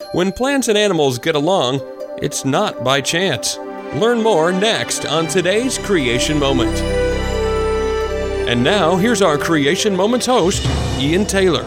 When plants and animals get along, it's not by chance. Learn more next on today's Creation Moment. And now, here's our Creation Moments host, Ian Taylor.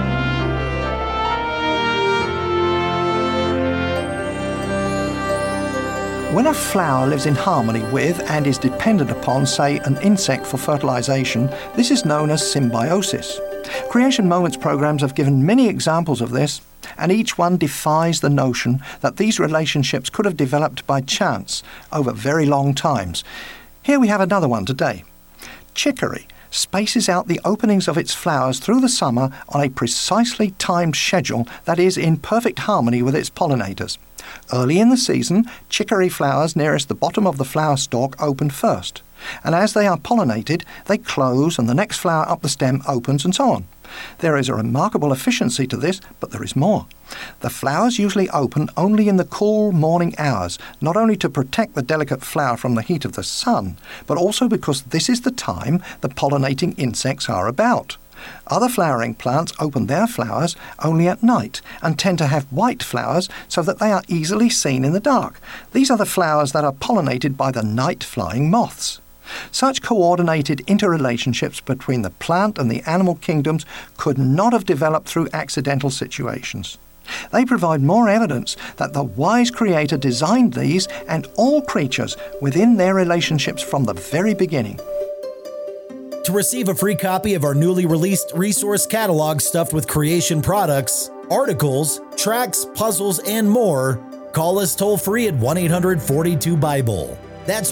When a flower lives in harmony with and is dependent upon, say, an insect for fertilization, this is known as symbiosis. Creation Moments programs have given many examples of this, and each one defies the notion that these relationships could have developed by chance over very long times. Here we have another one today. Chicory spaces out the openings of its flowers through the summer on a precisely timed schedule that is in perfect harmony with its pollinators. Early in the season, chicory flowers nearest the bottom of the flower stalk open first, and as they are pollinated, they close and the next flower up the stem opens and so on. There is a remarkable efficiency to this, but there is more. The flowers usually open only in the cool morning hours, not only to protect the delicate flower from the heat of the sun, but also because this is the time the pollinating insects are about. Other flowering plants open their flowers only at night and tend to have white flowers so that they are easily seen in the dark. These are the flowers that are pollinated by the night-flying moths. Such coordinated interrelationships between the plant and the animal kingdoms could not have developed through accidental situations. They provide more evidence that the wise Creator designed these and all creatures within their relationships from the very beginning. To receive a free copy of our newly released resource catalog stuffed with creation products, articles, tracks, puzzles, and more, call us toll-free at 1-800-42-BIBLE. That's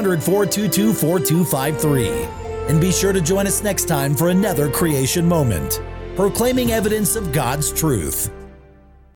1-800-422-4253. And be sure to join us next time for another Creation Moment, proclaiming evidence of God's truth.